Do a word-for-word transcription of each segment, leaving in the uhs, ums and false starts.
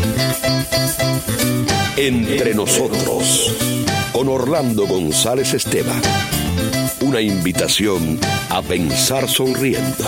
Entre nosotros, con Orlando González Esteban. Una invitación a pensar sonriendo.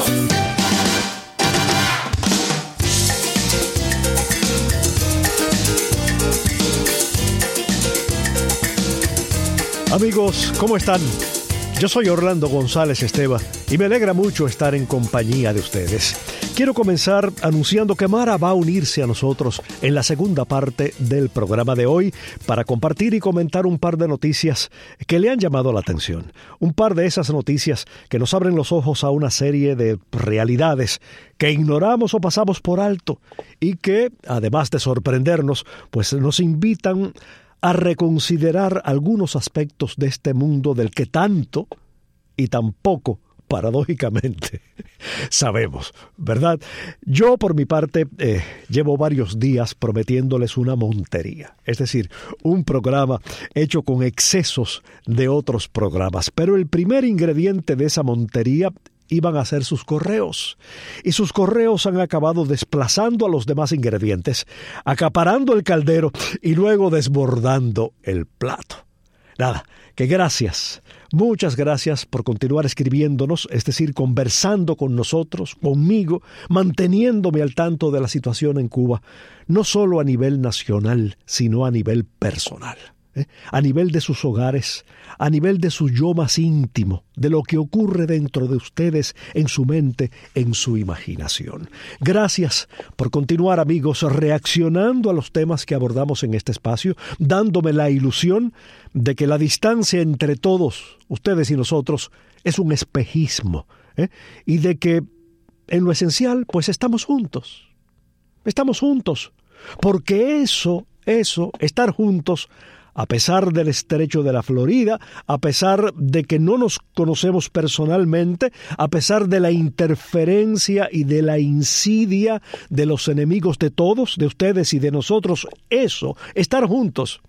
Amigos, ¿cómo están? Yo soy Orlando González Esteban y me alegra mucho estar en compañía de ustedes. Quiero comenzar anunciando que Mara va a unirse a nosotros en la segunda parte del programa de hoy para compartir y comentar un par de noticias que le han llamado la atención. Un par de esas noticias que nos abren los ojos a una serie de realidades que ignoramos o pasamos por alto y que, además de sorprendernos, pues nos invitan a reconsiderar algunos aspectos de este mundo del que tanto y tan poco, paradójicamente, sabemos, ¿verdad? Yo, por mi parte, eh, llevo varios días prometiéndoles una montería, es decir, un programa hecho con excesos de otros programas, pero el primer ingrediente de esa montería iban a ser sus correos, y sus correos han acabado desplazando a los demás ingredientes, acaparando el caldero y luego desbordando el plato. Nada, que gracias, muchas gracias por continuar escribiéndonos, es decir, conversando con nosotros, conmigo, manteniéndome al tanto de la situación en Cuba, no solo a nivel nacional, sino a nivel personal. ¿Eh? A nivel de sus hogares, a nivel de su yo más íntimo, de lo que ocurre dentro de ustedes, en su mente, en su imaginación. Gracias por continuar, amigos, reaccionando a los temas que abordamos en este espacio, dándome la ilusión de que la distancia entre todos, ustedes y nosotros, es un espejismo, ¿eh? Y de que, en lo esencial, pues estamos juntos. Estamos juntos, porque eso, eso, estar juntos, a pesar del estrecho de la Florida, a pesar de que no nos conocemos personalmente, a pesar de la interferencia y de la insidia de los enemigos de todos, de ustedes y de nosotros, eso, estar juntos,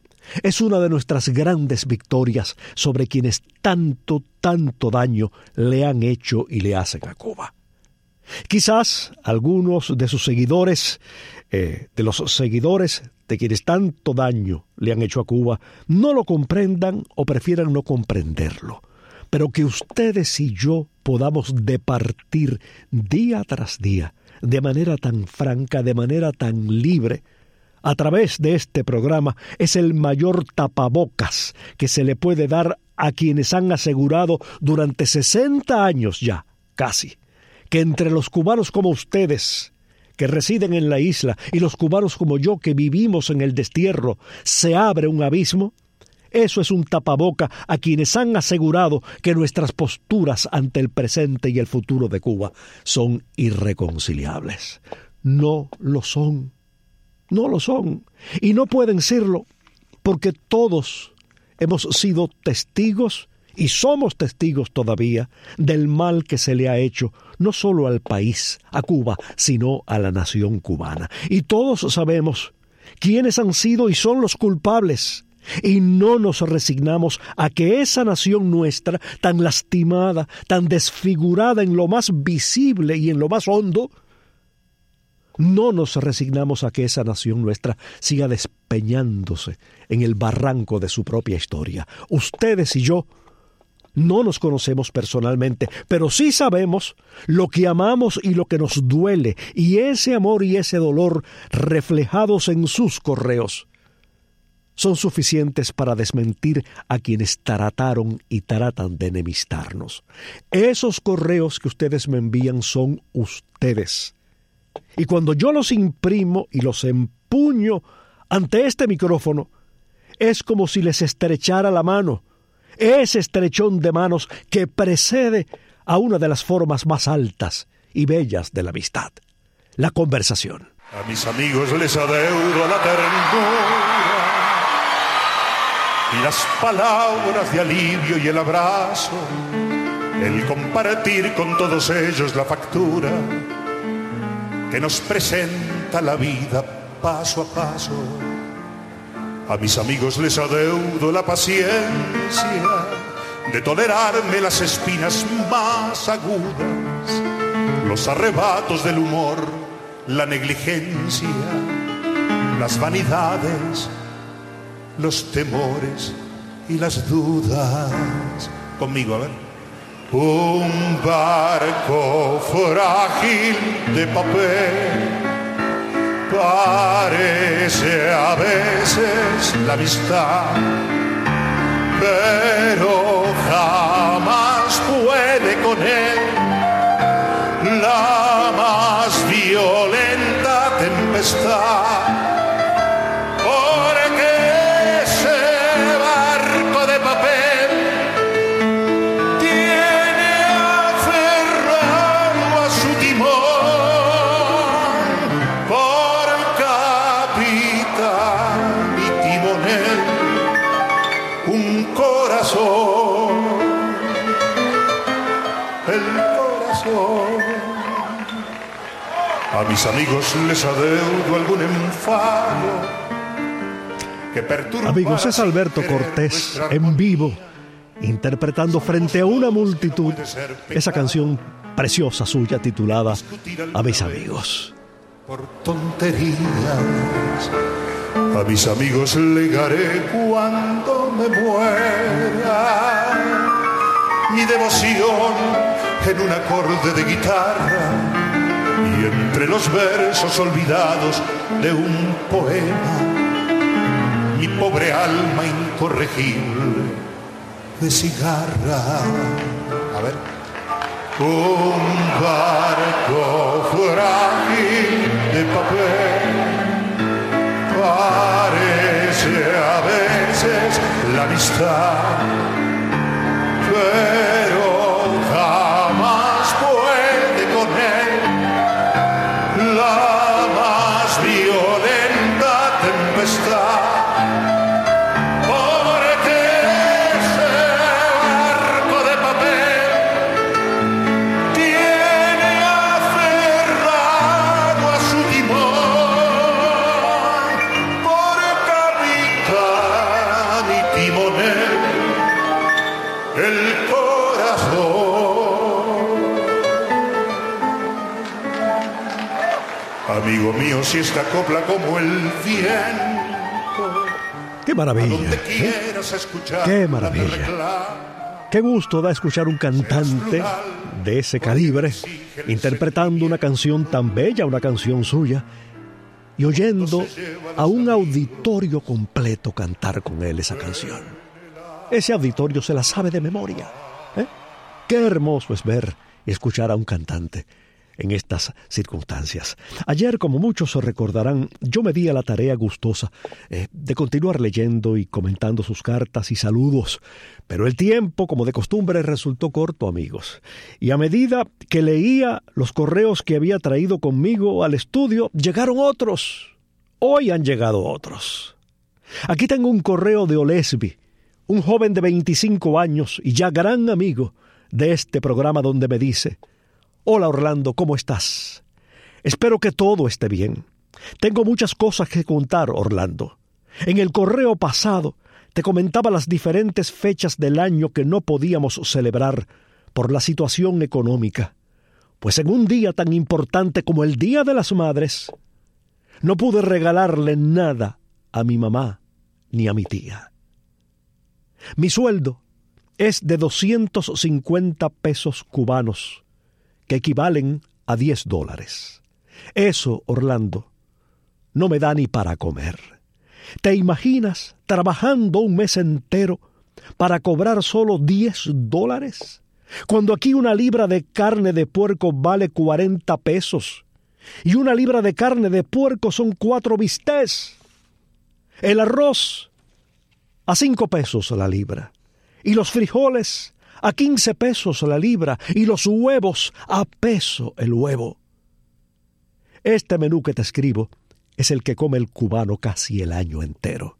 es una de nuestras grandes victorias sobre quienes tanto, tanto daño le han hecho y le hacen a Cuba. Quizás algunos de sus seguidores, eh, de los seguidores de quienes tanto daño le han hecho a Cuba, no lo comprendan o prefieran no comprenderlo. Pero que ustedes y yo podamos departir día tras día, de manera tan franca, de manera tan libre, a través de este programa, es el mayor tapabocas que se le puede dar a quienes han asegurado durante sesenta años ya, casi, que entre los cubanos como ustedes, que residen en la isla, y los cubanos como yo, que vivimos en el destierro, se abre un abismo. Eso es un tapaboca a quienes han asegurado que nuestras posturas ante el presente y el futuro de Cuba son irreconciliables. No lo son. No lo son. Y no pueden serlo, porque todos hemos sido testigos y somos testigos todavía del mal que se le ha hecho no solo al país, a Cuba, sino a la nación cubana. Y todos sabemos quiénes han sido y son los culpables. Y no nos resignamos a que esa nación nuestra, tan lastimada, tan desfigurada en lo más visible y en lo más hondo, no nos resignamos a que esa nación nuestra siga despeñándose en el barranco de su propia historia. Ustedes y yo no nos conocemos personalmente, pero sí sabemos lo que amamos y lo que nos duele, y ese amor y ese dolor reflejados en sus correos son suficientes para desmentir a quienes trataron y tratan de enemistarnos. Esos correos que ustedes me envían son ustedes. Y cuando yo los imprimo y los empuño ante este micrófono, es como si les estrechara la mano, ese estrechón de manos que precede a una de las formas más altas y bellas de la amistad, la conversación. A mis amigos les adeudo la ternura y las palabras de alivio y el abrazo, el compartir con todos ellos la factura que nos presenta la vida paso a paso. A mis amigos les adeudo la paciencia de tolerarme las espinas más agudas, los arrebatos del humor, la negligencia las vanidades, los temores y las dudas. Conmigo, a ver. Un barco frágil de papel parece a veces la amistad, pero jamás puede con él la más violenta tempestad. Porque ese barco de papel tiene aferrado a su timón por capitán y timonel un corazón, el corazón. A mis amigos les adeudo algún enfado que perturba. Amigos, es Alberto Cortés en vivo, interpretando frente a una multitud esa canción preciosa suya titulada A mis amigos. Por tonterías, a mis amigos legaré cuando me muera mi devoción en un acorde de guitarra y entre los versos olvidados de un poema mi pobre alma incorregible de cigarra. A ver. Un barco frágil de papel parece a veces la amistad, pero jamás puede con él la más violenta tempestad. Amigo mío, si esta copla como el viento. ¡Qué maravilla! ¿Eh? ¡Qué maravilla! ¡Qué gusto da escuchar un cantante de ese calibre interpretando una canción tan bella, una canción suya, y oyendo a un auditorio completo cantar con él esa canción! Ese auditorio se la sabe de memoria. ¿Eh? ¡Qué hermoso es ver y escuchar a un cantante en estas circunstancias! Ayer, como muchos se recordarán, yo me di a la tarea gustosa eh, de continuar leyendo y comentando sus cartas y saludos, pero el tiempo, como de costumbre, resultó corto, amigos. Y a medida que leía los correos que había traído conmigo al estudio, llegaron otros. Hoy han llegado otros. Aquí tengo un correo de Olesby, un joven de veinticinco años y ya gran amigo de este programa, donde me dice: hola Orlando, ¿cómo estás? Espero que todo esté bien. Tengo muchas cosas que contar, Orlando. En el correo pasado te comentaba las diferentes fechas del año que no podíamos celebrar por la situación económica. Pues en un día tan importante como el Día de las Madres, no pude regalarle nada a mi mamá ni a mi tía. Mi sueldo es de doscientos cincuenta pesos cubanos, que equivalen a diez dólares. Eso, Orlando, no me da ni para comer. ¿Te imaginas trabajando un mes entero para cobrar solo diez dólares? Cuando aquí una libra de carne de puerco vale cuarenta pesos y una libra de carne de puerco son cuatro bistecs. El arroz a cinco pesos la libra y los frijoles a quince pesos la libra y los huevos a peso el huevo. Este menú que te escribo es el que come el cubano casi el año entero.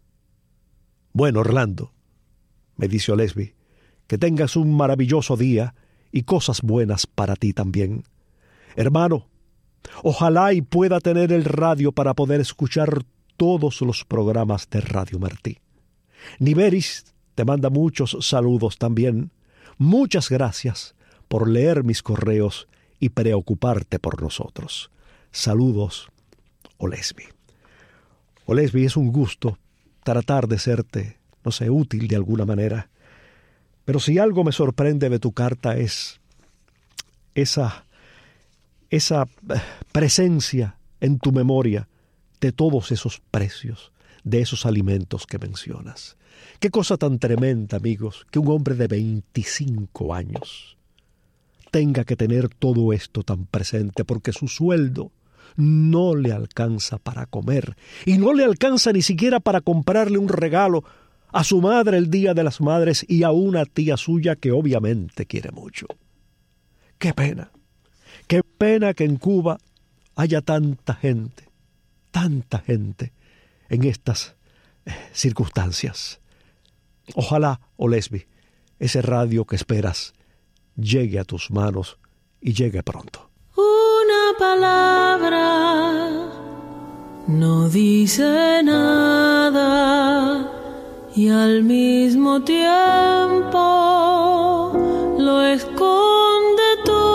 Bueno, Orlando, me dice Olesby, que tengas un maravilloso día y cosas buenas para ti también. Hermano, ojalá y pueda tener el radio para poder escuchar todos los programas de Radio Martí. Niveris te manda muchos saludos también. Muchas gracias por leer mis correos y preocuparte por nosotros. Saludos, Olesby. Olesby, es un gusto tratar de serte, no sé, útil de alguna manera. Pero si algo me sorprende de tu carta es esa, esa presencia en tu memoria de todos esos precios, de esos alimentos que mencionas. Qué cosa tan tremenda, amigos, que un hombre de veinticinco años tenga que tener todo esto tan presente, porque su sueldo no le alcanza para comer y no le alcanza ni siquiera para comprarle un regalo a su madre el Día de las Madres y a una tía suya que obviamente quiere mucho. Qué pena, qué pena que en Cuba haya tanta gente, tanta gente en estas eh, circunstancias. Ojalá, Olesby, ese radio que esperas llegue a tus manos y llegue pronto. Una palabra no dice nada y al mismo tiempo lo esconde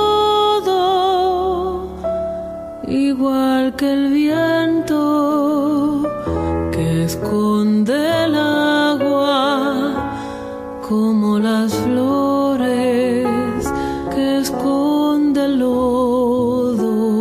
todo, igual que el viento que esconde el agua, como las flores que esconde el lodo.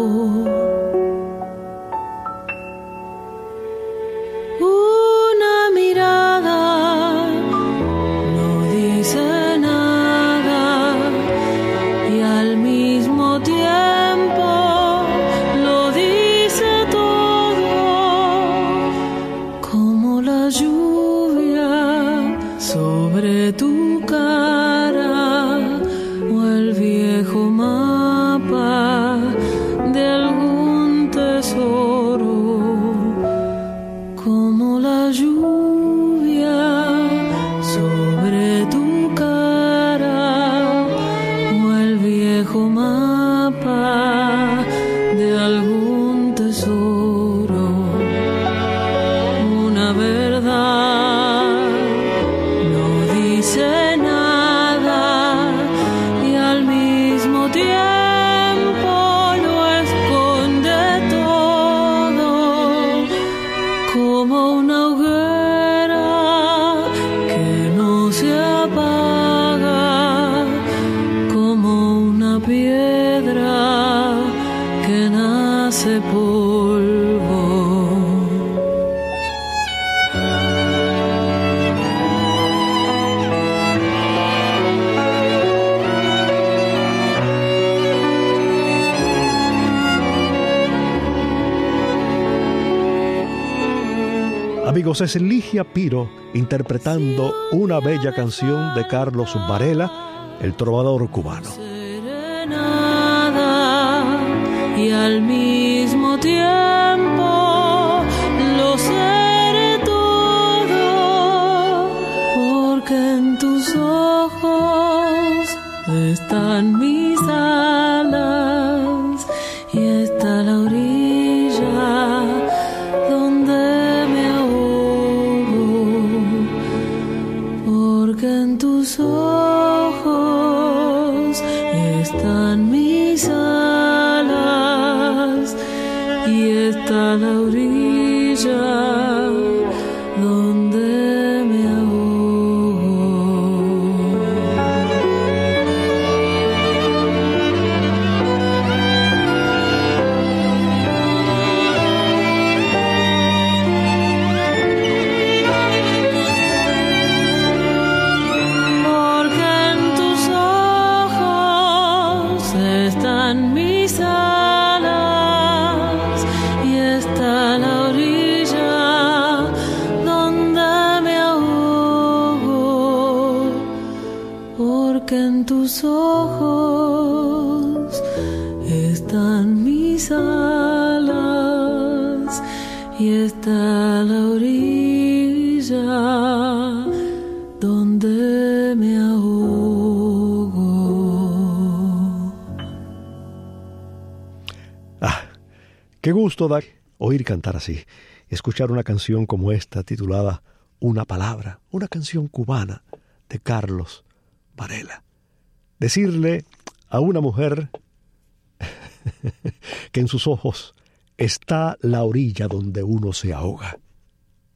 Una mirada no dice nada y al mismo tiempo lo dice todo, como la lluvia sobre tu cara o el viejo mapa de algún tesoro, como la lluvia sobre tu cara o el viejo mapa de algún tesoro. Una verdad no dice nada y al mismo tiempo lo esconde todo, como una hoguera que no se apaga, como una piedra que nace polvo. Amigos, es Ligia Piro interpretando una bella canción de Carlos Varela, el trovador cubano. Nada y al mismo tiempo lo seré todo, porque en tus ojos están mis alas y está la orilla donde me ahogo, porque en tus ojos están mis alas y está la orilla donde me ahogo. Porque en tus ojos están mis alas y está la orilla donde me ahogo, porque en tus ojos están mis alas y está la orilla donde me ahogo. Ah, qué gusto da oír cantar así, escuchar una canción como esta titulada Una Palabra, una canción cubana de Carlos Varela. Decirle a una mujer que en sus ojos está la orilla donde uno se ahoga.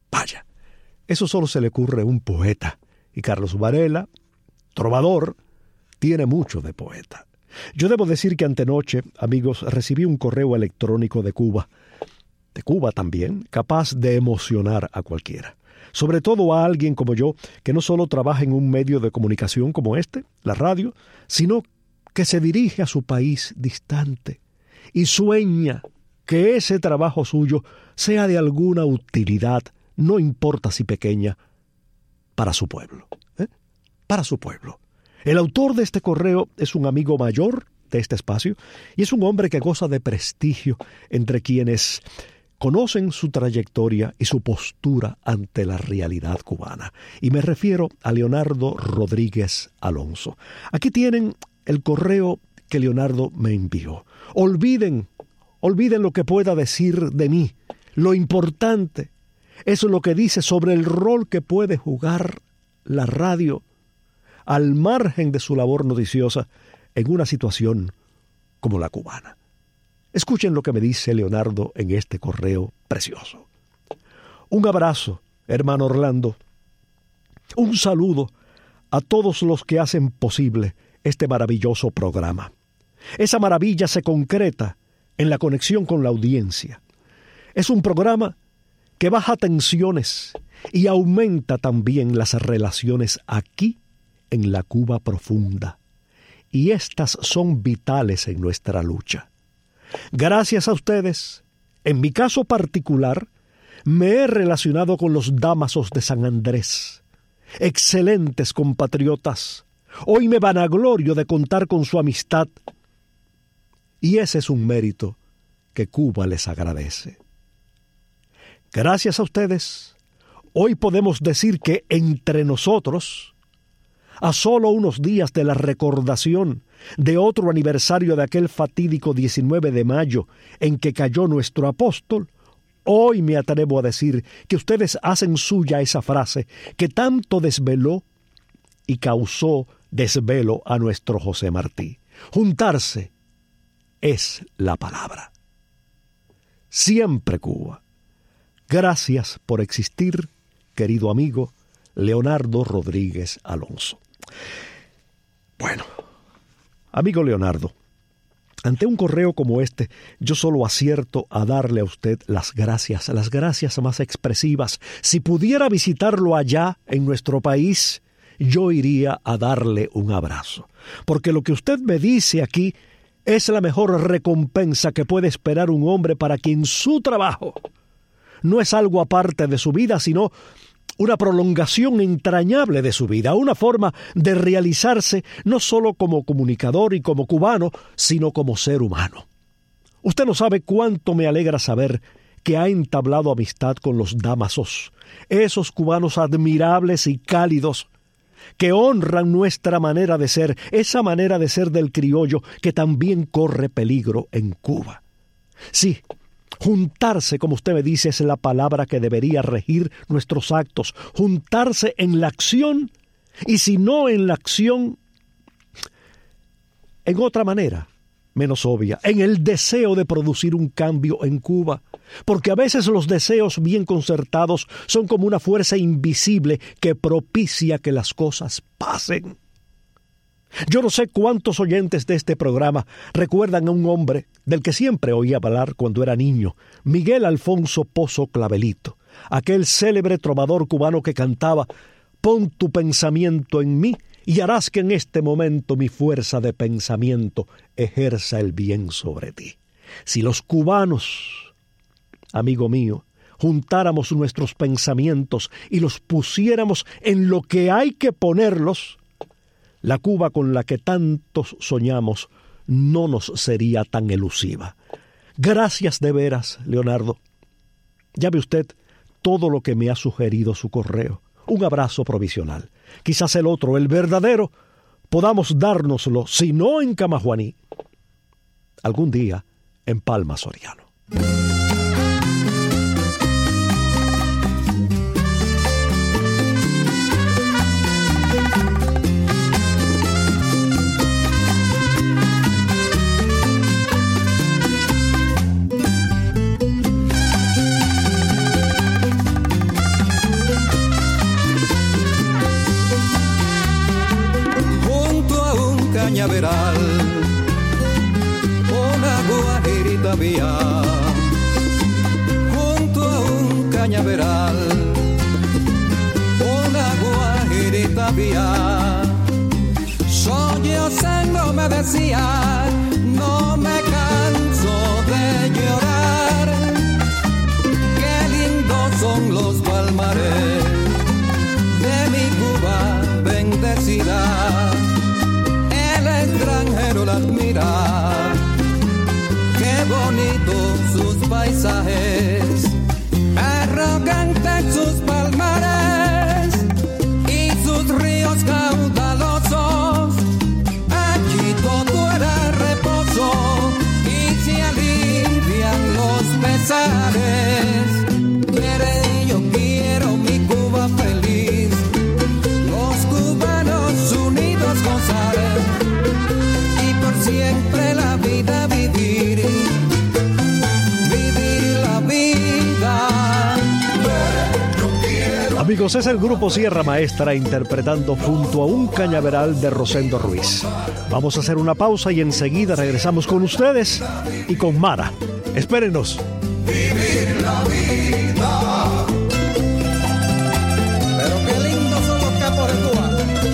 Vaya, eso solo se le ocurre a un poeta. Y Carlos Varela, trovador, tiene mucho de poeta. Yo debo decir que antenoche, amigos, recibí un correo electrónico de Cuba, de Cuba también, capaz de emocionar a cualquiera. Sobre todo a alguien como yo, que no solo trabaja en un medio de comunicación como este, la radio, sino que se dirige a su país distante y sueña que ese trabajo suyo sea de alguna utilidad, no importa si pequeña, para su pueblo, ¿eh? Para su pueblo. El autor de este correo es un amigo mayor de este espacio y es un hombre que goza de prestigio entre quienes conocen su trayectoria y su postura ante la realidad cubana. Y me refiero a Leonardo Rodríguez Alonso. Aquí tienen el correo que Leonardo me envió. Olviden, olviden lo que pueda decir de mí. Lo importante es lo que dice sobre el rol que puede jugar la radio al margen de su labor noticiosa en una situación como la cubana. Escuchen lo que me dice Leonardo en este correo precioso. Un abrazo, hermano Orlando. Un saludo a todos los que hacen posible este maravilloso programa. Esa maravilla se concreta en la conexión con la audiencia. Es un programa que baja tensiones y aumenta también las relaciones aquí en la Cuba profunda. Y estas son vitales en nuestra lucha. Gracias a ustedes, en mi caso particular, me he relacionado con los Dámasos de San Andrés. Excelentes compatriotas. Hoy me vanaglorio de contar con su amistad. Y ese es un mérito que Cuba les agradece. Gracias a ustedes, hoy podemos decir que entre nosotros, a solo unos días de la recordación de otro aniversario de aquel fatídico diecinueve de mayo en que cayó nuestro apóstol, hoy me atrevo a decir que ustedes hacen suya esa frase que tanto desveló y causó desvelo a nuestro José Martí. Juntarse es la palabra. Siempre Cuba. Gracias por existir, querido amigo Leonardo Rodríguez Alonso. Bueno, amigo Leonardo, ante un correo como este, yo solo acierto a darle a usted las gracias, las gracias más expresivas. Si pudiera visitarlo allá en nuestro país, yo iría a darle un abrazo. Porque lo que usted me dice aquí es la mejor recompensa que puede esperar un hombre para quien su trabajo no es algo aparte de su vida, sino una prolongación entrañable de su vida, una forma de realizarse no solo como comunicador y como cubano, sino como ser humano. Usted no sabe cuánto me alegra saber que ha entablado amistad con los Dámasos, esos cubanos admirables y cálidos que honran nuestra manera de ser, esa manera de ser del criollo que también corre peligro en Cuba. Sí, juntarse, como usted me dice, es la palabra que debería regir nuestros actos. Juntarse en la acción, y si no en la acción, en otra manera, menos obvia, en el deseo de producir un cambio en Cuba. Porque a veces los deseos bien concertados son como una fuerza invisible que propicia que las cosas pasen. Yo no sé cuántos oyentes de este programa recuerdan a un hombre del que siempre oía hablar cuando era niño, Miguel Alfonso Pozo Clavelito, aquel célebre trovador cubano que cantaba: «Pon tu pensamiento en mí y harás que en este momento mi fuerza de pensamiento ejerza el bien sobre ti». Si los cubanos, amigo mío, juntáramos nuestros pensamientos y los pusiéramos en lo que hay que ponerlos, la Cuba con la que tantos soñamos no nos sería tan elusiva. Gracias de veras, Leonardo. Ya ve usted todo lo que me ha sugerido su correo. Un abrazo provisional. Quizás el otro, el verdadero, podamos dárnoslo, si no en Camajuaní, algún día en Palma Soriano. cañaveral, una guajirita vía. Sollozando me decía, no me canso de llorar. Qué lindos son los palmares de mi Cuba bendecida. El extranjero la admira, qué bonitos sus paisajes, arrogantes sus palmares y sus ríos caudalosos. Aquí todo era reposo y se alivian los pesares. Pero yo quiero mi Cuba feliz, los cubanos unidos gozar y por siempre la vida vivir, vivir la vida. Amigos, es el grupo Sierra Maestra interpretando Junto a un cañaveral de Rosendo Ruiz. Vamos a hacer una pausa y enseguida regresamos con ustedes y con Mara. Espérenos. Vivir la vida. Pero qué lindos son los capos de Cuba.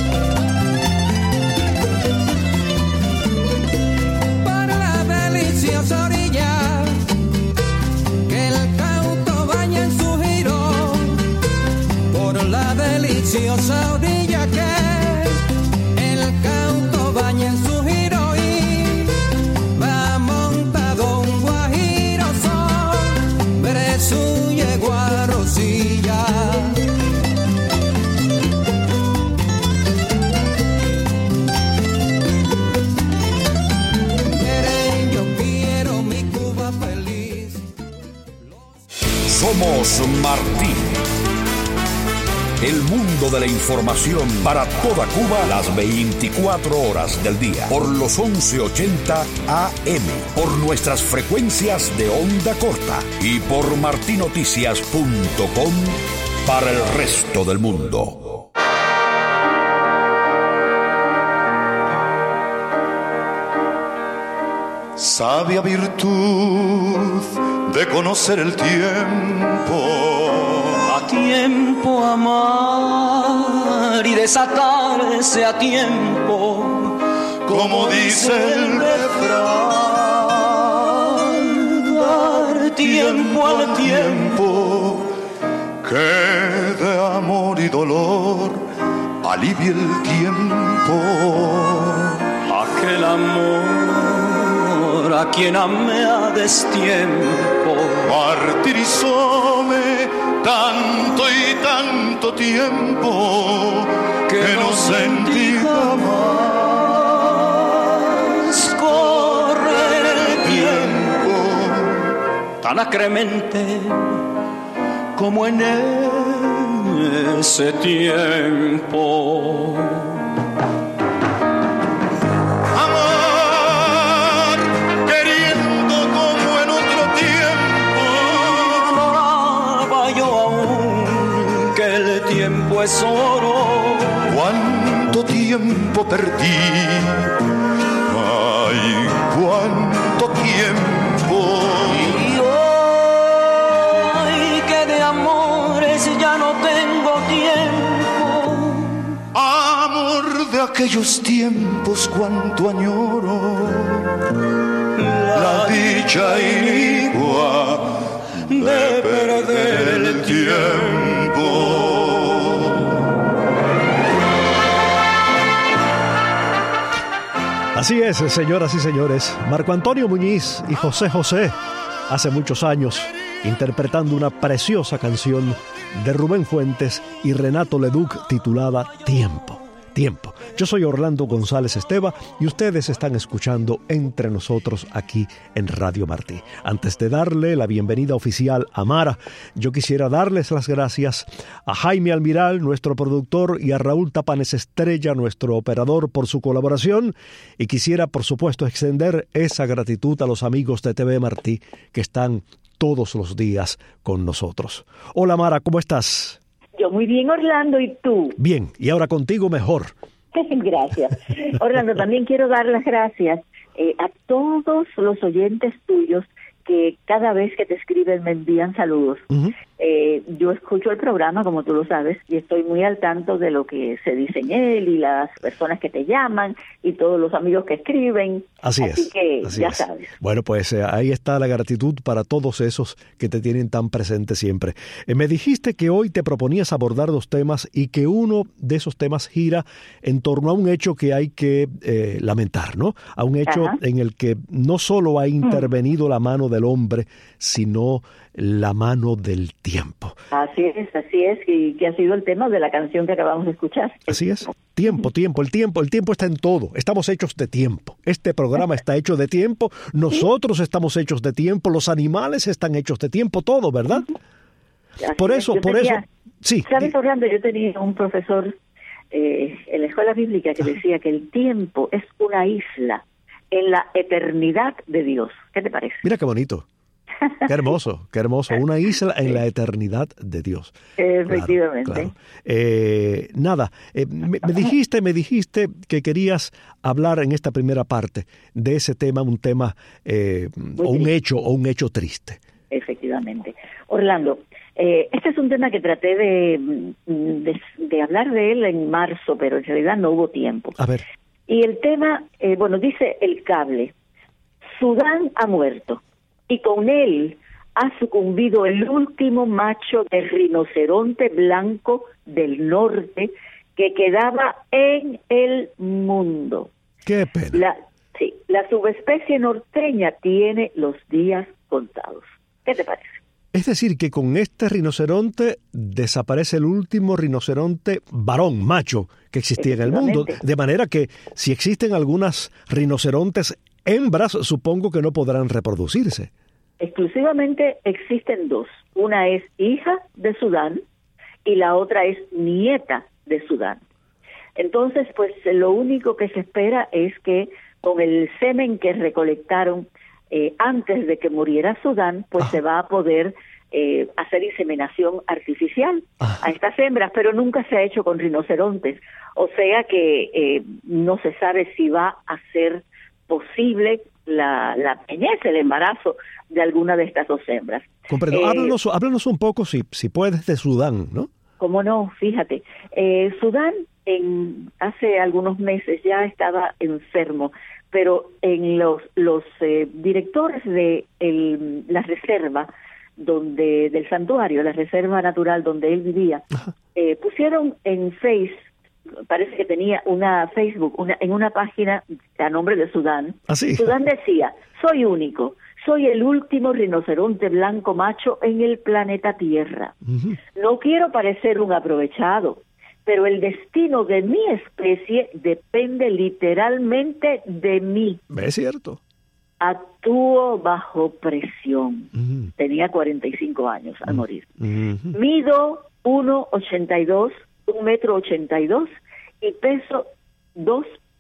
Por la deliciosa orilla que el cauto baña en su giro, por la deliciosa orilla que el cauto baña en su giro y va montado un guajiro sobre su yegua Rosilla. Miren, yo quiero mi Cuba feliz. Somos Martí. El mundo de la información para toda Cuba las veinticuatro horas del día. Por los once ochenta A M. Por nuestras frecuencias de onda corta. Y por martinoticias punto com para el resto del mundo. Sabia virtud de conocer el tiempo. A tiempo amar y desatarse a tiempo, Como dice el refrán, dar tiempo al tiempo, que de amor y dolor alivie el tiempo. aquel amor a quien amé a destiempo. Martirizóme tanto y tanto tiempo que, que no sentí jamás correr el tiempo tan acremente como en ese tiempo. Amar queriendo como en otro tiempo. Ignoraba yo aún que el tiempo es oro. Cuánto tiempo perdí, ay, cuánto tiempo. Y hoy que de amores ya no tengo tiempo, Amor de aquellos tiempos, cuánto añoro. La dicha inigua de perder el tiempo. Así es, señoras y señores. Marco Antonio Muñiz y José José, hace muchos años, interpretando una preciosa canción de Rubén Fuentes y Renato Leduc titulada Tiempo. Tiempo. Yo soy Orlando González Esteva y ustedes están escuchando Entre Nosotros aquí en Radio Martí. Antes de darle la bienvenida oficial a Mara, yo quisiera darles las gracias a Jaime Almiral, nuestro productor, y a Raúl Tapanes Estrella, nuestro operador, por su colaboración, y quisiera, por supuesto, extender esa gratitud a los amigos de T V Martí que están todos los días con nosotros. Hola Mara, ¿cómo estás? Yo muy bien, Orlando, ¿y tú? Bien, y ahora contigo mejor. Gracias. Orlando, también quiero dar las gracias eh, a todos los oyentes tuyos que cada vez que te escriben me envían saludos. Uh-huh. Eh, yo escucho el programa, como tú lo sabes, y estoy muy al tanto de lo que se dice en él y las personas que te llaman y todos los amigos que escriben. Así, así es. que así ya es. sabes. Bueno, pues eh, ahí está la gratitud para todos esos que te tienen tan presente siempre. Eh, me dijiste que hoy te proponías abordar dos temas y que uno de esos temas gira en torno a un hecho que hay que eh, lamentar, ¿no? A un hecho Ajá. en el que no solo ha intervenido Mm. la mano del hombre, sino la mano del tiempo. Así es, así es, y que ha sido el tema de la canción que acabamos de escuchar. Así es. Tiempo, tiempo, el tiempo, el tiempo está en todo. Estamos hechos de tiempo. Este programa está hecho de tiempo. Nosotros estamos hechos de tiempo. Los animales están hechos de tiempo. Todo, ¿verdad? Así Por es. eso, Yo por tenía- eso. Sí. ¿Sabes, di- Orlando? Yo tenía un profesor eh, en la escuela bíblica que decía que el tiempo es una isla en la eternidad de Dios. ¿Qué te parece? Mira qué bonito. Qué hermoso, qué hermoso. Una isla en la eternidad de Dios. Efectivamente. Claro, claro. Eh, nada, eh, me, me dijiste, me dijiste que querías hablar en esta primera parte de ese tema, un tema eh, o un triste. hecho o un hecho triste. Efectivamente. Orlando, eh, este es un tema que traté de, de, de hablar de él en marzo, pero en realidad no hubo tiempo. A ver. Y el tema, eh, bueno, dice el cable, Sudán ha muerto y con él ha sucumbido el último macho de rinoceronte blanco del norte que quedaba en el mundo. Qué pena. La, sí, la subespecie norteña tiene los días contados. ¿Qué te parece? Es decir, que con este rinoceronte desaparece el último rinoceronte varón, macho, que existía en el mundo. Efectivamente. De manera que si existen algunas rinocerontes hembras, supongo que no podrán reproducirse. Exclusivamente existen dos. Una es hija de Sudán y la otra es nieta de Sudán. Entonces, pues lo único que se espera es que con el semen que recolectaron eh, antes de que muriera Sudán, pues Ajá. se va a poder eh, hacer inseminación artificial Ajá. a estas hembras, pero nunca se ha hecho con rinocerontes. O sea que eh, no se sabe si va a ser posible la, la peñez, el embarazo de alguna de estas dos hembras. Comprendo. Eh, háblanos, háblanos un poco, si, si puedes, de Sudán, ¿no? Cómo no, fíjate, eh, Sudán en hace algunos meses ya estaba enfermo, pero en los los eh, directores de el, la reserva donde del santuario, la reserva natural donde él vivía, eh, pusieron en Face, parece que tenía una Facebook, una en una página a nombre de Sudán. ¿Ah, sí? Sudán decía: soy único. Soy el último rinoceronte blanco macho en el planeta Tierra. Ujú. No quiero parecer un aprovechado, pero el destino de mi especie depende literalmente de mí. Es cierto. Actúo bajo presión. Ujú. Tenía cuarenta y cinco años al morir. Ujú. Mido uno ochenta y dos, un metro ochenta y dos y peso dos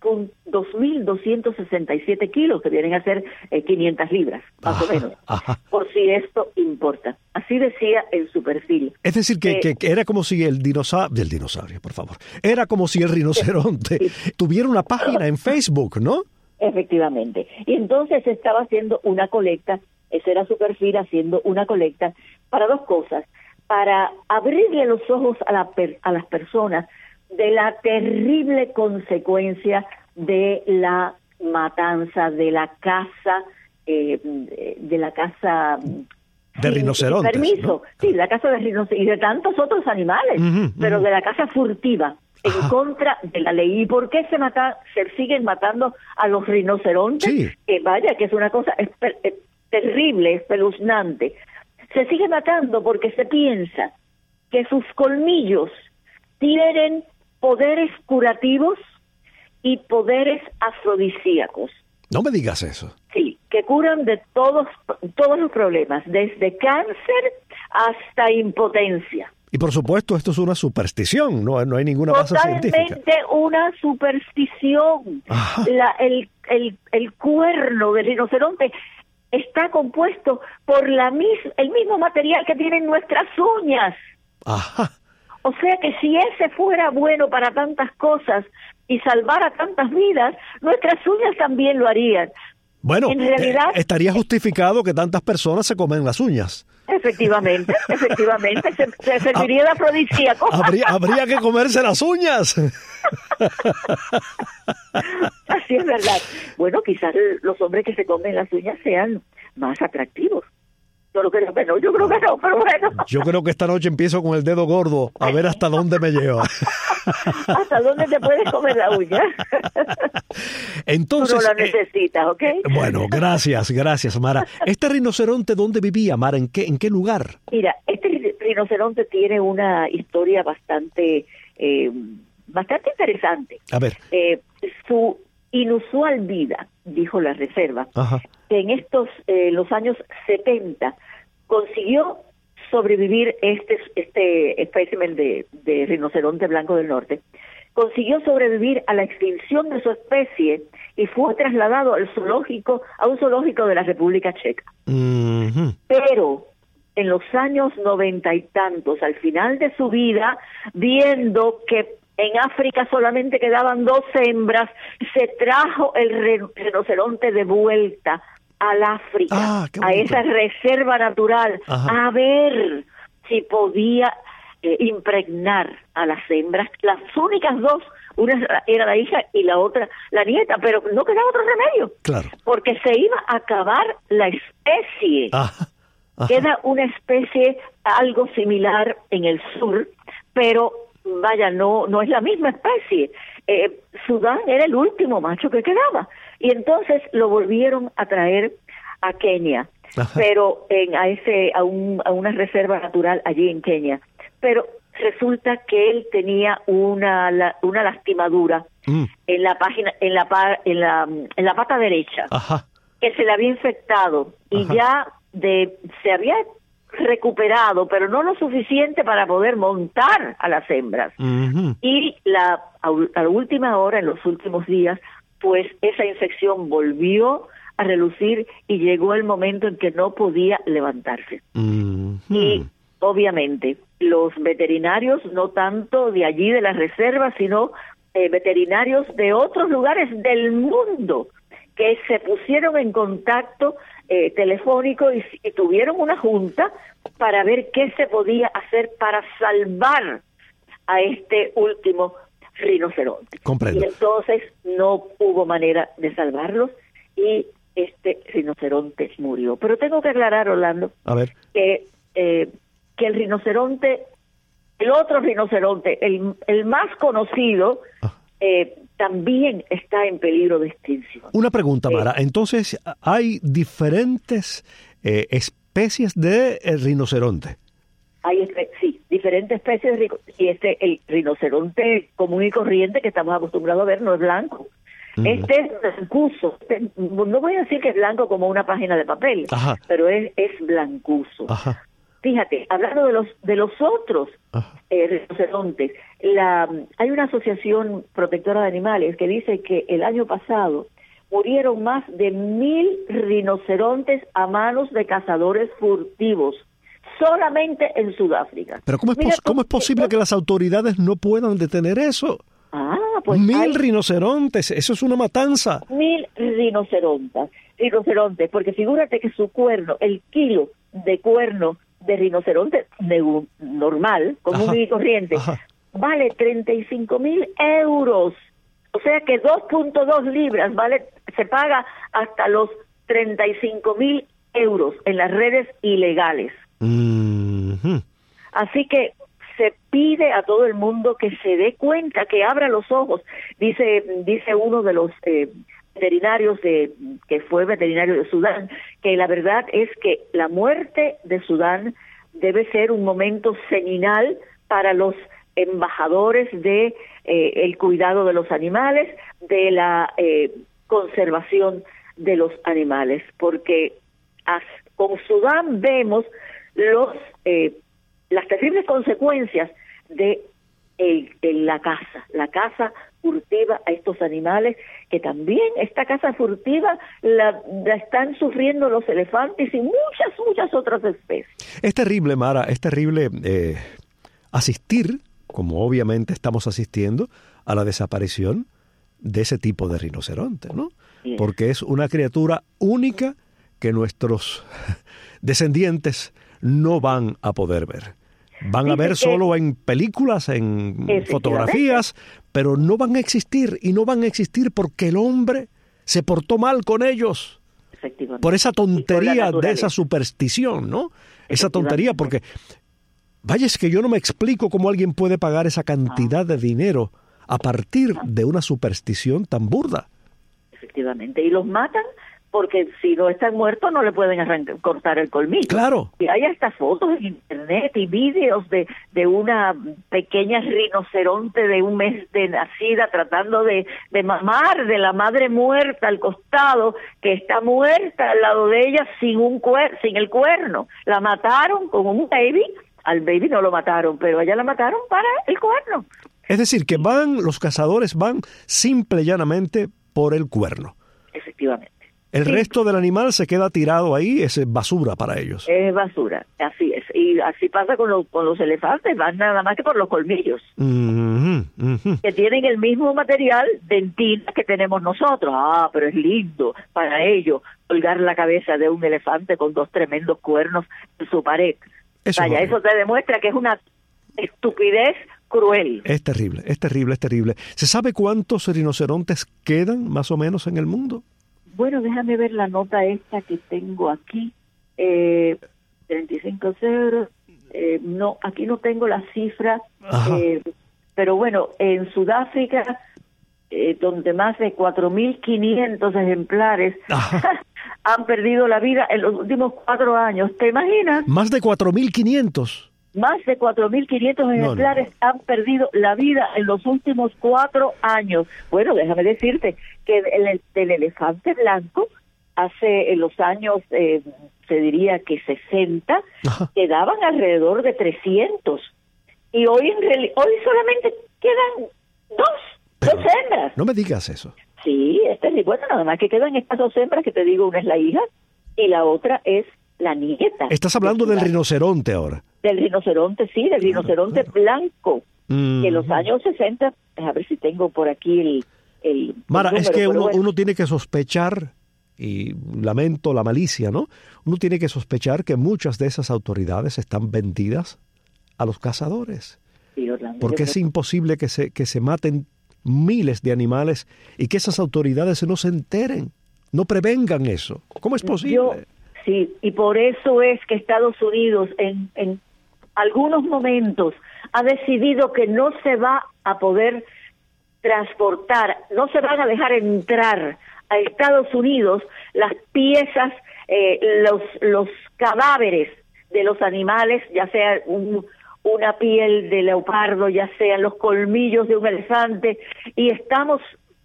mil doscientos sesenta y siete kilos, que vienen a ser eh, quinientas libras, más Ajá, o menos, ajá. por si esto importa. Así decía en su perfil. Es decir, que, Eh, que, que era como si el dinosaurio, el dinosaurio, por favor, era como si el rinoceronte tuviera una página en Facebook, ¿no? Efectivamente. Y entonces estaba haciendo una colecta, ese era su perfil, haciendo una colecta para dos cosas: para abrirle los ojos a, la per- a las personas de la terrible consecuencia de la matanza, de la caza, eh, de, de la caza De rinocerontes, permiso, ¿no? sí, la caza de rinocerontes y de tantos otros animales, Ujú, pero ujú. de la caza furtiva en Ajá. contra de la ley. ¿Y por qué se mata, se siguen matando a los rinocerontes? Sí. Que vaya, que es una cosa espe- eh, terrible, espeluznante. Se sigue matando porque se piensa que sus colmillos tienen poderes curativos y poderes afrodisíacos. No me digas eso. Sí, que curan de todos todos los problemas, desde cáncer hasta impotencia. Y por supuesto, esto es una superstición, no, no hay ninguna base científica. Totalmente una superstición. Ajá. La, el, el, el cuerno del rinoceronte está compuesto por la mis, el mismo material que tienen nuestras uñas. Ajá. O sea que si ese fuera bueno para tantas cosas y salvara tantas vidas, nuestras uñas también lo harían. Bueno, En realidad- eh, estaría justificado que tantas personas se comen las uñas. Efectivamente, efectivamente, se, se serviría de afrodisíaco. Habría, habría que comerse las uñas. Así es verdad. Bueno, quizás los hombres que se comen las uñas sean más atractivos. Yo no creo que no, yo creo que no, pero bueno. Yo creo que esta noche empiezo con el dedo gordo, a ver hasta dónde me lleva. ¿Hasta dónde te puedes comer la uña? Entonces, tú no la necesitas, ¿ok? Eh, bueno, gracias, gracias, Mara. ¿Este rinoceronte dónde vivía, Mara? ¿En qué, en qué lugar? Mira, este rinoceronte tiene una historia bastante, eh, bastante interesante. A ver. Eh, su inusual vida, dijo la reserva, Ajá. que en estos, eh, los años setenta, consiguió sobrevivir este este espécimen de, de rinoceronte blanco del norte, consiguió sobrevivir a la extinción de su especie y fue trasladado al zoológico, a un zoológico de la República Checa. Uh-huh. Pero en los años noventa y tantos, al final de su vida, viendo que en África solamente quedaban dos hembras, se trajo el rinoceronte de vuelta al África, ah, a esa reserva natural, Ajá. a ver si podía eh, impregnar a las hembras, las únicas dos, una era la hija y la otra la nieta, pero no quedaba otro remedio, claro, porque se iba a acabar la especie. Ajá. Ajá. Queda una especie algo similar en el sur, pero vaya, no no es la misma especie. Eh, Sudán era el último macho que quedaba y entonces lo volvieron a traer a Kenia, Ajá. pero en a ese a, un, a una reserva natural allí en Kenia. Pero resulta que él tenía una la, una lastimadura mm. en la página en la en la en la pata derecha, Ajá. que se le había infectado y Ajá. ya de se había recuperado, pero no lo suficiente para poder montar a las hembras. Uh-huh. Y la a, a la última hora, en los últimos días, pues esa infección volvió a relucir y llegó el momento en que no podía levantarse. Uh-huh. Y obviamente los veterinarios, no tanto de allí de la reserva, sino eh, veterinarios de otros lugares del mundo, que se pusieron en contacto eh, telefónico y, y tuvieron una junta para ver qué se podía hacer para salvar a este último rinoceronte. Comprendo. Y entonces no hubo manera de salvarlos y este rinoceronte murió. Pero tengo que aclarar, Orlando, a ver. que, eh, que el rinoceronte, el otro rinoceronte, el, el más conocido, ah. eh, también está en peligro de extinción. Una pregunta, Mara. Eh, Entonces, ¿hay diferentes eh, especies de eh, rinoceronte? Hay, sí, diferentes especies de y este el rinoceronte común y corriente que estamos acostumbrados a ver no es blanco. Uh-huh. Este es blancuzo. Este, no voy a decir que es blanco como una página de papel, Ajá. pero es, es blancuzo. Ajá. Fíjate, hablando de los de los otros eh, rinocerontes, la, hay una asociación protectora de animales que dice que el año pasado murieron más de mil rinocerontes a manos de cazadores furtivos, solamente en Sudáfrica. Pero ¿cómo es, Mira, ¿cómo es posible esto? que las autoridades no puedan detener eso? Ah, pues mil hay... rinocerontes, eso es una matanza. Mil rinocerontes, rinocerontes, porque figúrate que su cuerno, el kilo de cuerno de rinoceronte normal, común y corriente, ajá. vale treinta y cinco mil euros. O sea que dos punto dos libras vale, se paga hasta los treinta y cinco mil euros en las redes ilegales. Mm-hmm. Así que se pide a todo el mundo que se dé cuenta, que abra los ojos. Dice dice uno de los eh, veterinarios de que fue veterinario de Sudán, que la verdad es que la muerte de Sudán debe ser un momento seminal para los embajadores de eh, el cuidado de los animales, de la eh, conservación de los animales, porque as, con Sudán vemos los eh, las terribles consecuencias de, el, de la caza, la caza furtiva a estos animales, que también esta caza furtiva la, la están sufriendo los elefantes y muchas, muchas otras especies. Es terrible, Mara, es terrible eh, asistir, como obviamente estamos asistiendo, a la desaparición de ese tipo de rinoceronte, ¿no? Sí. Porque es una criatura única que nuestros descendientes no van a poder ver. Van a ver solo en películas, en fotografías, pero no van a existir, y no van a existir porque el hombre se portó mal con ellos. Por esa tontería de esa superstición, ¿no? Esa tontería, porque, vaya, es que yo no me explico cómo alguien puede pagar esa cantidad ah. de dinero a partir ah. de una superstición tan burda. Efectivamente, y los matan porque si no están muertos no le pueden arrancar, cortar el colmillo. Claro. Y hay hasta fotos en internet y vídeos de, de una pequeña rinoceronte de un mes de nacida tratando de, de mamar de la madre muerta al costado, que está muerta al lado de ella sin un cuer sin el cuerno. La mataron con un baby, al baby no lo mataron, pero a ella la mataron para el cuerno. Es decir, que van, los cazadores van simple y llanamente por el cuerno. Efectivamente. El sí. resto del animal se queda tirado ahí, es basura para ellos. Es basura, así es. Y así pasa con los, con los elefantes, van nada más que por los colmillos. Uh-huh, uh-huh. Que tienen el mismo material dentina que tenemos nosotros. Ah, pero es lindo para ellos colgar la cabeza de un elefante con dos tremendos cuernos en su pared. Eso, Vaya, eso te demuestra que es una estupidez cruel. Es terrible, es terrible, es terrible. ¿Se sabe cuántos rinocerontes quedan más o menos en el mundo? Bueno, déjame ver la nota esta que tengo aquí. Eh, treinta y cinco ceros. Eh, no, aquí no tengo la cifra. Eh, pero bueno, en Sudáfrica, eh, donde más de cuatro mil quinientos ejemplares han perdido la vida en los últimos cuatro años. ¿Te imaginas? Más de cuatro mil quinientos. Más de cuatro mil quinientos ejemplares no, no. han perdido la vida en los últimos cuatro años. Bueno, déjame decirte que el, el, el elefante blanco hace en los años, eh, se diría que sesenta, Ajá. quedaban alrededor de trescientos. Y hoy en reali- hoy solamente quedan dos, Pero dos hembras. No me digas eso. Sí, este es bueno, nada más que quedan estas dos hembras, que te digo, una es la hija y la otra es la nieta. Estás hablando del rinoceronte ahora. Del rinoceronte, sí, del rinoceronte claro, claro. blanco, mm. que en los años sesenta, a ver si tengo por aquí el... el Mara, el número, es que uno, bueno. uno tiene que sospechar, y lamento la malicia, ¿no? Uno tiene que sospechar que muchas de esas autoridades están vendidas a los cazadores. Sí, Orlando, porque es creo. imposible que se, que se maten miles de animales y que esas autoridades no se enteren, no prevengan eso. ¿Cómo es posible? Yo, sí, y por eso es que Estados Unidos en, en algunos momentos ha decidido que no se va a poder transportar, no se van a dejar entrar a Estados Unidos las piezas, eh, los los cadáveres de los animales, ya sea un, una piel de leopardo, ya sean los colmillos de un elefante, y estamos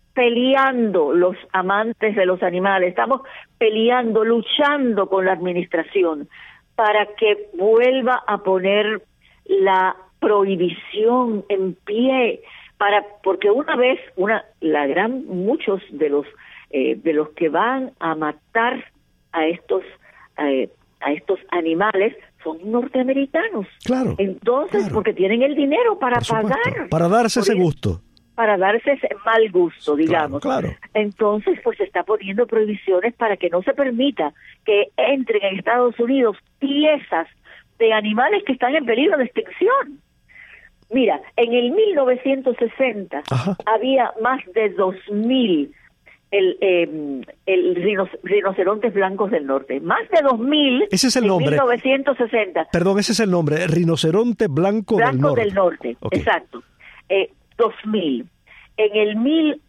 peleando los amantes de los animales, estamos peleando, luchando con la administración para que vuelva a poner la prohibición en pie, para porque una vez una la gran muchos de los eh, de los que van a matar a estos eh, a estos animales son norteamericanos. Claro. Entonces, claro. porque tienen el dinero para Por supuesto, pagar, para darse ese gusto. Para darse ese mal gusto, digamos. Claro, claro. Entonces, pues se está poniendo prohibiciones para que no se permita que entren en Estados Unidos piezas de animales que están en peligro de extinción. Mira, en el mil novecientos sesenta Ajá. había más de dos mil el, eh, el rino, rinocerontes blancos del norte. Más de dos mil ese es el en nombre. mil novecientos sesenta. Perdón, ese es el nombre, rinoceronte blanco, blanco del norte. del norte, okay. Exacto. Eh, dos mil. En el mil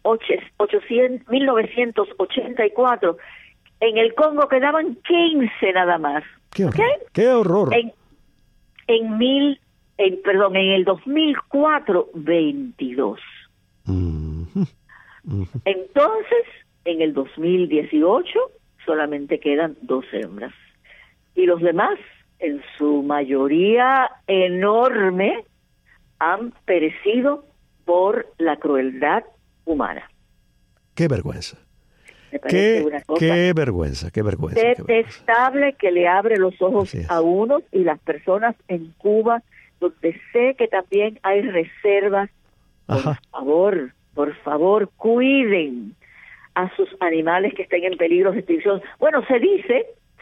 novecientos ochenta y cuatro, en el Congo quedaban quince nada más. ¡Qué horror! ¿Okay? ¡Qué horror! En, en mil, en, perdón, en el dos mil cuatro, veintidós. Uh-huh. Uh-huh. Entonces, en el dos mil dieciocho, solamente quedan dos hembras. Y los demás, en su mayoría enorme, han perecido por la crueldad humana. ¡Qué vergüenza! Qué, una cosa qué vergüenza, qué vergüenza. Detestable, qué vergüenza. Que le abre los ojos a unos y las personas en Cuba, donde sé que también hay reservas. Ajá. Por favor, por favor, cuiden a sus animales que estén en peligro de extinción. Bueno, se dice,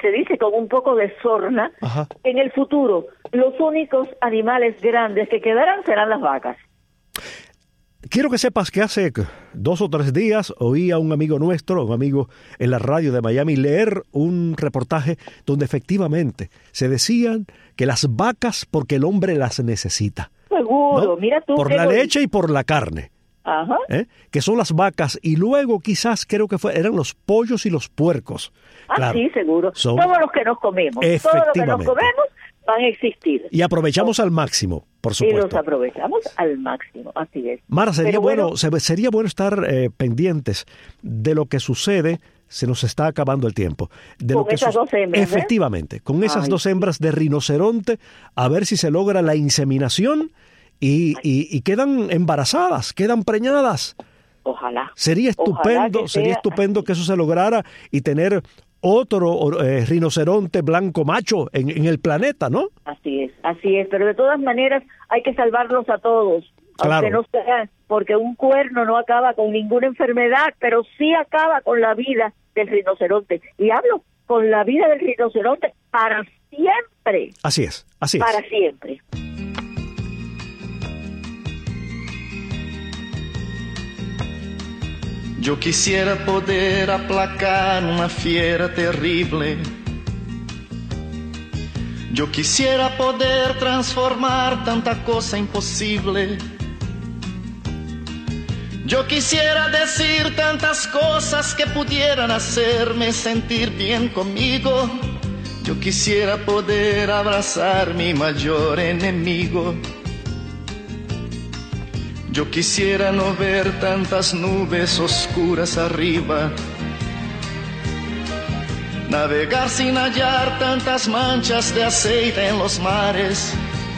se dice con un poco de sorna, Ajá. en el futuro los únicos animales grandes que quedarán serán las vacas. Quiero que sepas que hace dos o tres días oí a un amigo nuestro, un amigo en la radio de Miami, leer un reportaje donde efectivamente se decían que las vacas porque el hombre las necesita. Seguro, ¿no? mira tú. Por la leche y por la carne. Ajá. ¿Eh? Que son las vacas, y luego quizás creo que fue, eran los pollos y los puercos. Ah, claro, sí, seguro. son... Todos los que nos comemos, todos los que nos Efectivamente. comemos van a existir. Y aprovechamos al máximo, por supuesto. Y los aprovechamos al máximo, así es. Mara, sería Pero bueno, bueno se- sería bueno estar eh, pendientes de lo que sucede. Se nos está acabando el tiempo. De Con lo que esas su- dos hembras, ¿eh? Efectivamente, con esas Ay, dos hembras de rinoceronte, a ver si se logra la inseminación y, y, y quedan embarazadas, quedan preñadas. Ojalá. Sería Ojalá estupendo, que sería sea estupendo que eso se lograra y tener otro eh, rinoceronte blanco macho en, en el planeta, ¿no? Así es, así es. Pero de todas maneras hay que salvarlos a todos. Claro. Aunque no sea, porque un cuerno no acaba con ninguna enfermedad, pero sí acaba con la vida del rinoceronte. Y hablo con la vida del rinoceronte para siempre. Así es, así es. Para siempre. Yo quisiera poder aplacar una fiera terrible. Yo quisiera poder transformar tanta cosa imposible. Yo quisiera decir tantas cosas que pudieran hacerme sentir bien conmigo. Yo quisiera poder abrazar mi mayor enemigo. Yo quisiera no ver tantas nubes oscuras arriba, navegar sin hallar tantas manchas de aceite en los mares,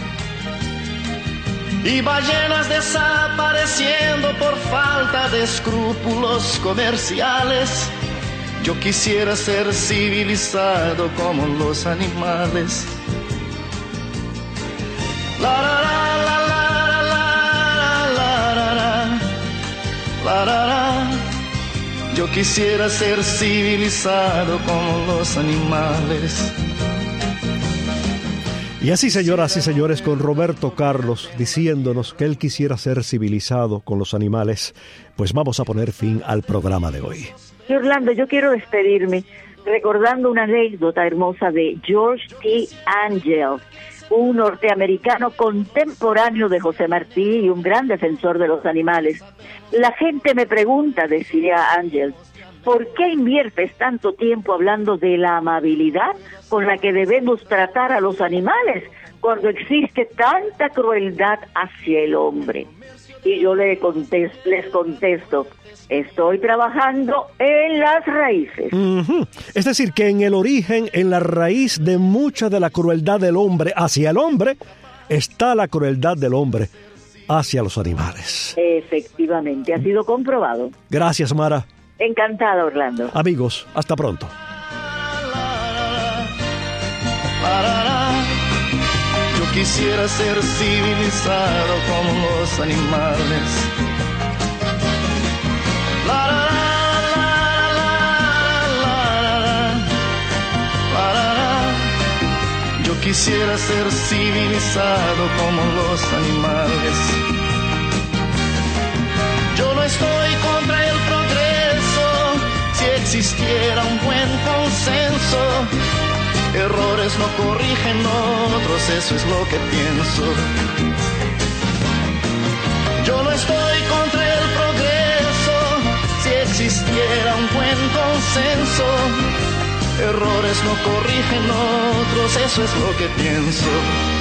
y ballenas desapareciendo por falta de escrúpulos comerciales. Yo quisiera ser civilizado como los animales. La, la, la, la, la, la, la, la, la, la, la, la. Yo quisiera ser civilizado como los animales. Y así, señoras y señores, con Roberto Carlos diciéndonos que él quisiera ser civilizado con los animales, pues vamos a poner fin al programa de hoy. Sí, Orlando, yo quiero despedirme recordando una anécdota hermosa de George T. Angell, un norteamericano contemporáneo de José Martí y un gran defensor de los animales. La gente me pregunta, decía Angell, ¿por qué inviertes tanto tiempo hablando de la amabilidad con la que debemos tratar a los animales cuando existe tanta crueldad hacia el hombre? Y yo le contesto, les contesto, estoy trabajando en las raíces. Uh-huh. Es decir, que en el origen, en la raíz de mucha de la crueldad del hombre hacia el hombre, está la crueldad del hombre hacia los animales. Efectivamente, ha sido comprobado. Gracias, Mara. Encantada, Orlando. Amigos, hasta pronto. Yo quisiera ser civilizado como los animales. La, la, la, la, la, la, la, la, la. Yo quisiera ser civilizado como los animales. Yo no estoy contra el progreso, si existiera un buen consenso. Errores no corrigen otros, eso es lo que pienso. Yo no estoy contra el progreso, si existiera un buen consenso. Errores no corrigen otros, eso es lo que pienso.